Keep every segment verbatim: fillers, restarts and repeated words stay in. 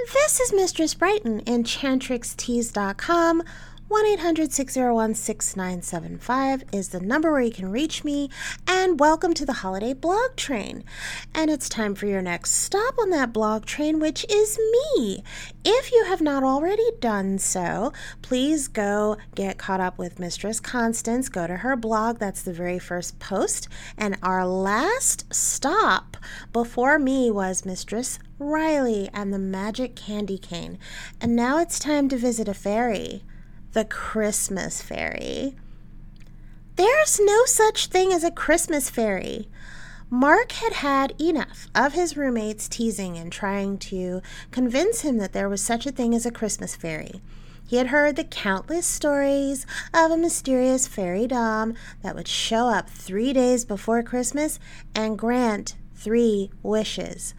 This is Mistress Brighton. Enchantrix Teas dot com. one eight hundred, six oh one, six nine seven five is the number where you can reach me. And welcome to the Holiday Blog Train. And it's time for your next stop on that blog train, which is me. If you have not already done so, please go get caught up with Mistress Constance. Go to her blog. That's the very first post. And our last stop before me was Mistress Riley and the Magic Candy Cane. And now it's time to visit a fairy. The Christmas fairy. There's no such thing as a Christmas fairy. Mark had had enough of his roommates teasing and trying to convince him that there was such a thing as a Christmas fairy. He had heard the countless stories of a mysterious fairy dame that would show up three days before Christmas and grant three wishes.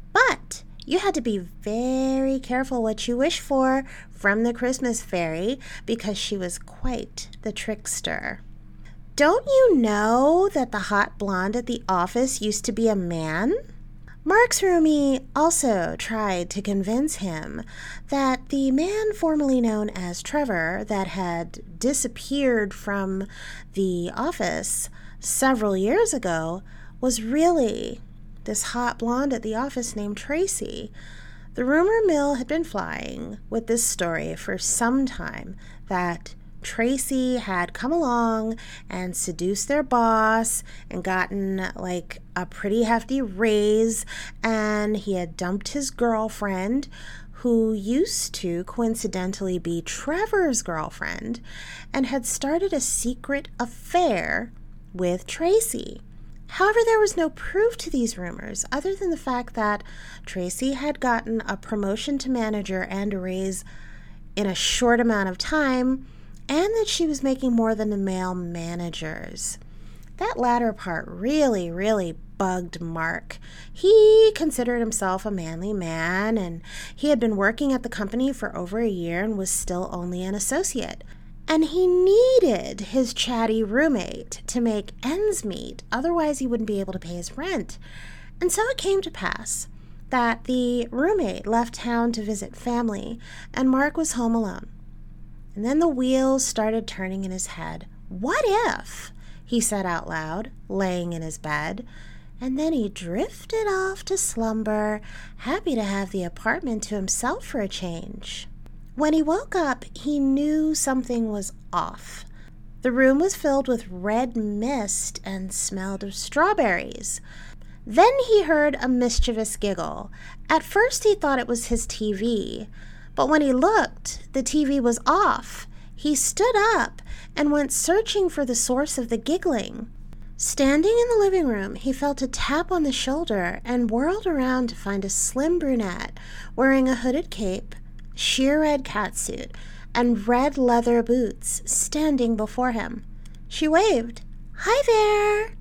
But you had to be very careful what you wish for from the Christmas fairy because she was quite the trickster. Don't you know that the hot blonde at the office used to be a man? Mark's roomie also tried to convince him that the man formerly known as Trevor that had disappeared from the office several years ago was really this hot blonde at the office named Tracy. The rumor mill had been flying with this story for some time that Tracy had come along and seduced their boss and gotten like a pretty hefty raise, and he had dumped his girlfriend, who used to coincidentally be Trevor's girlfriend, and had started a secret affair with Tracy. However, there was no proof to these rumors other than the fact that Tracy had gotten a promotion to manager and a raise in a short amount of time, and that she was making more than the male managers. That latter part really, really bugged Mark. He considered himself a manly man, and he had been working at the company for over a year and was still only an associate. And he needed his chatty roommate to make ends meet, otherwise he wouldn't be able to pay his rent. And so it came to pass that the roommate left town to visit family, and Mark was home alone. And then the wheels started turning in his head. What if? He said out loud, laying in his bed. And then he drifted off to slumber, happy to have the apartment to himself for a change. When he woke up, he knew something was off. The room was filled with red mist and smelled of strawberries. Then he heard a mischievous giggle. At first he thought it was his T V, but when he looked, the T V was off. He stood up and went searching for the source of the giggling. Standing in the living room, he felt a tap on the shoulder and whirled around to find a slim brunette wearing a hooded cape, sheer red catsuit, and red leather boots standing before him. She waved. "Hi there."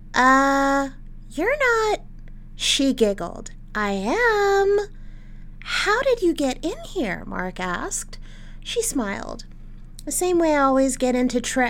Uh, you're not. She giggled. "I am." "How did you get in here?" Mark asked. She smiled. "The same way I always get into Tra-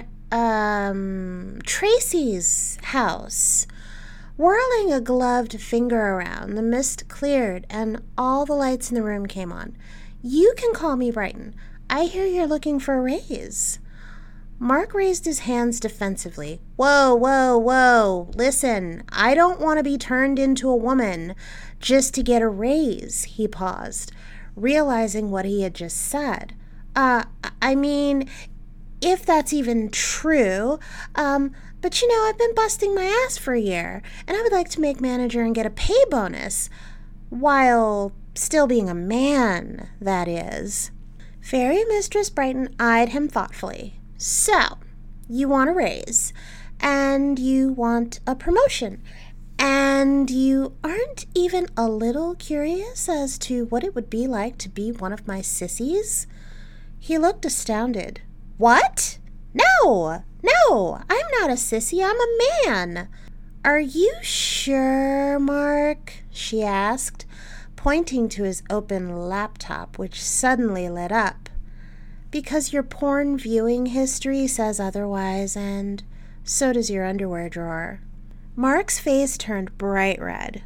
um, Tracy's house." Whirling a gloved finger around, the mist cleared and all the lights in the room came on. "You can call me Brighton. I hear you're looking for a raise." Mark raised his hands defensively. "Whoa, whoa, whoa. Listen, I don't want to be turned into a woman just to get a raise." He paused, realizing what he had just said. Uh, I mean, if that's even true, um, but you know, I've been busting my ass for a year, and I would like to make manager and get a pay bonus, while still being a man, that is. Fairy Mistress Brighton eyed him thoughtfully. "So, you want a raise, and you want a promotion, and you aren't even a little curious as to what it would be like to be one of my sissies?" He looked astounded. "What? No, no, I'm not a sissy, I'm a man." "Are you sure, Mark?" she asked, pointing to his open laptop, which suddenly lit up. "Because your porn viewing history says otherwise, and so does your underwear drawer." Mark's face turned bright red.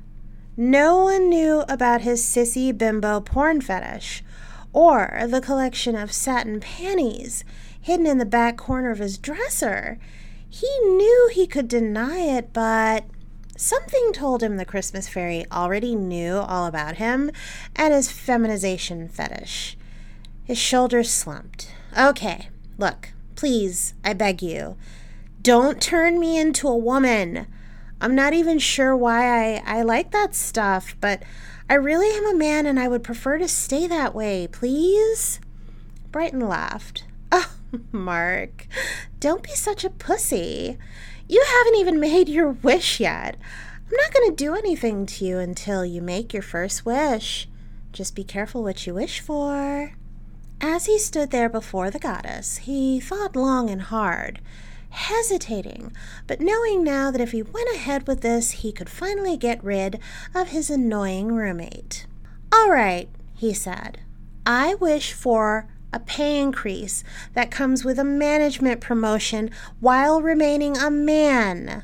No one knew about his sissy bimbo porn fetish, or the collection of satin panties hidden in the back corner of his dresser. He knew he could deny it, but something told him the Christmas fairy already knew all about him and his feminization fetish. His shoulders slumped. Okay, look, please, I beg you, don't turn me into a woman. I'm not even sure why I, I like that stuff, but I really am a man and I would prefer to stay that way, please? Brighton laughed. Oh, Mark, don't be such a pussy. You haven't even made your wish yet. I'm not going to do anything to you until you make your first wish. Just be careful what you wish for. As he stood there before the goddess, he thought long and hard, hesitating, but knowing now that if he went ahead with this, he could finally get rid of his annoying roommate. All right, he said, I wish for a pay increase that comes with a management promotion while remaining a man.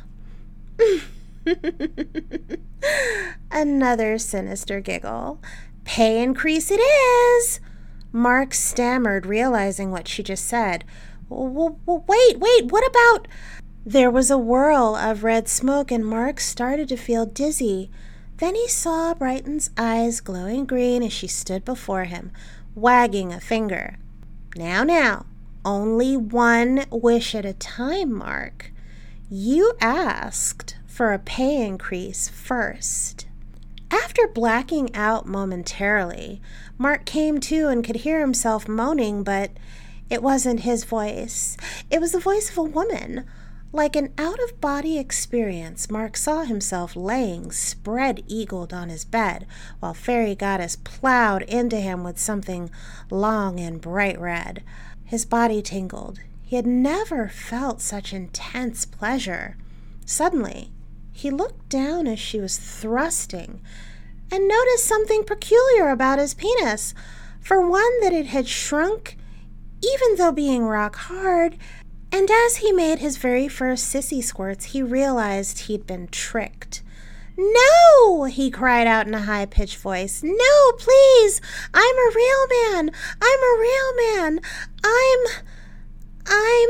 Another sinister giggle. Pay increase it is. Mark stammered, realizing what she just said. W- w- wait, wait, what about... There was a whirl of red smoke and Mark started to feel dizzy. Then he saw Brighton's eyes glowing green as she stood before him, wagging a finger. Now, now, only one wish at a time, Mark. You asked for a pay increase first. After blacking out momentarily, Mark came to and could hear himself moaning, but it wasn't his voice. It was the voice of a woman. Like an out-of-body experience, Mark saw himself laying spread-eagled on his bed, while Fairy Goddess plowed into him with something long and bright red. His body tingled. He had never felt such intense pleasure. Suddenly, he looked down as she was thrusting and noticed something peculiar about his penis. For one, that it had shrunk, even though being rock hard, and as he made his very first sissy squirts, he realized he'd been tricked. No, he cried out in a high-pitched voice. No, please, I'm a real man. I'm a real man. I'm, I'm,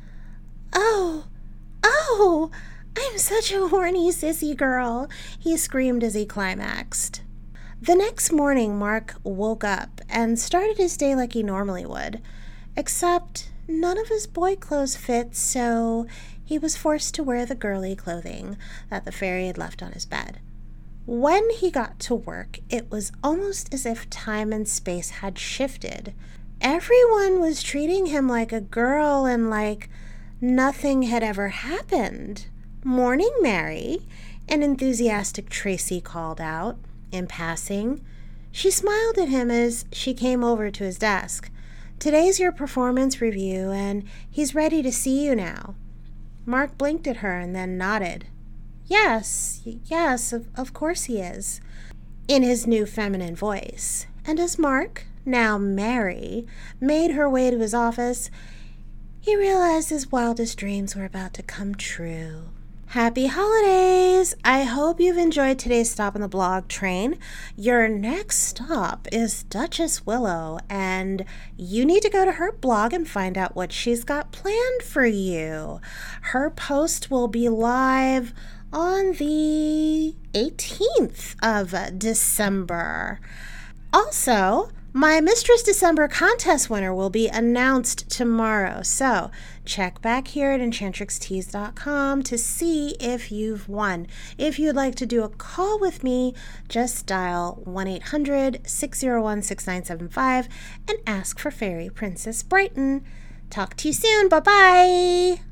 oh, oh, I'm such a horny sissy girl, he screamed as he climaxed. The next morning, Mark woke up and started his day like he normally would, except none of his boy clothes fit, so he was forced to wear the girly clothing that the fairy had left on his bed. When he got to work, it was almost as if time and space had shifted. Everyone was treating him like a girl and like nothing had ever happened. Morning, Mary, an enthusiastic Tracy called out in passing. She smiled at him as she came over to his desk. Today's your performance review, and he's ready to see you now. Mark blinked at her and then nodded. Yes, yes, of, of course he is, in his new feminine voice. And as Mark, now Mary, made her way to his office, he realized his wildest dreams were about to come true. Happy holidays! I hope you've enjoyed today's stop on the blog train. Your next stop is Duchess Willow, and you need to go to her blog and find out what she's got planned for you. Her post will be live on the eighteenth of December. Also, my Mistress December contest winner will be announced tomorrow, so check back here at enchantrix tees dot com to see if you've won. If you'd like to do a call with me, just dial one eight hundred, six oh one, six nine seven five and ask for Fairy Princess Brighton. Talk to you soon. Bye-bye.